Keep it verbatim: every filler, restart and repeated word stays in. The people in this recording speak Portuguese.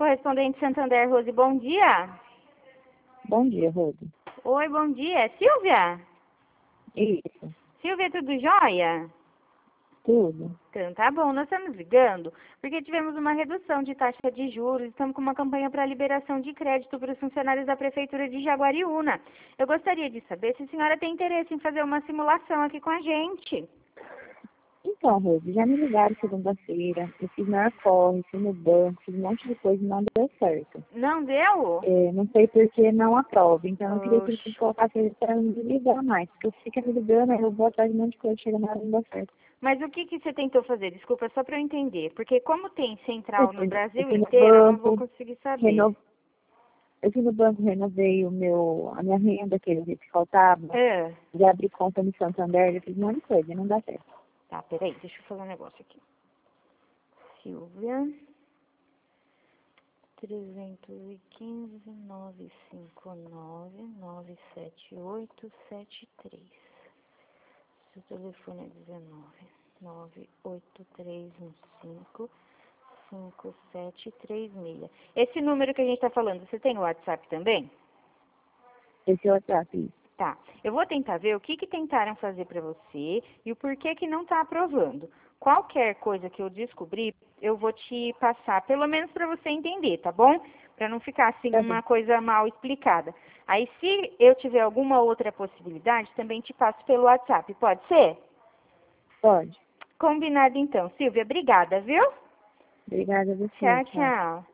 correspondente Santander, Rose, bom dia. Bom dia, Rose. Oi, bom dia. É Silvia? Isso, Silvia, tudo jóia? tudo. Então, tá bom, nós estamos ligando porque tivemos uma redução de taxa de juros, estamos com uma campanha para liberação de crédito para os funcionários da Prefeitura de Jaguariúna. Eu gostaria de saber se a senhora tem interesse em fazer uma simulação aqui com a gente. Então, Rose, já me ligaram segunda-feira, eu fiz na Arcorre, fui no banco, fiz um monte de coisa e não deu certo. Não deu? É, não sei por que não aprova, então eu queria que Oxe. você colocasse ele para me ligar mais, porque eu fico me ligando, aí eu vou atrás de um monte de coisa, chega na hora e não dá certo. Mas o que, que você tentou fazer? Desculpa, só para eu entender. Porque como tem Eu central no fui, eu Brasil fui no inteiro, eu não vou banco, conseguir saber. reno... eu fui no banco, renovei o meu, a minha renda, aquele dia que faltava, É. já abri conta no Santander, eu fiz um monte de coisa e não dá certo. Tá, peraí, deixa eu falar um negócio aqui. Silvia, trezentos e quinze, novecentos e cinquenta e nove, novecentos e setenta e oito, setenta e três. Seu telefone é dezenove, nove oito três um cinco, cinco sete três seis. Esse número que a gente está falando, você tem o WhatsApp também? Esse é o WhatsApp, isso. Tá, eu vou tentar ver o que que tentaram fazer para você e o porquê que não está aprovando. Qualquer coisa que eu descobrir, eu vou te passar, pelo menos para você entender, tá bom? Para não ficar assim Tá bom. uma coisa mal explicada. Aí, se eu tiver alguma outra possibilidade, também te passo pelo WhatsApp, pode ser? Pode. Combinado então. Silvia, obrigada, viu? Obrigada a você. Tchau, tchau.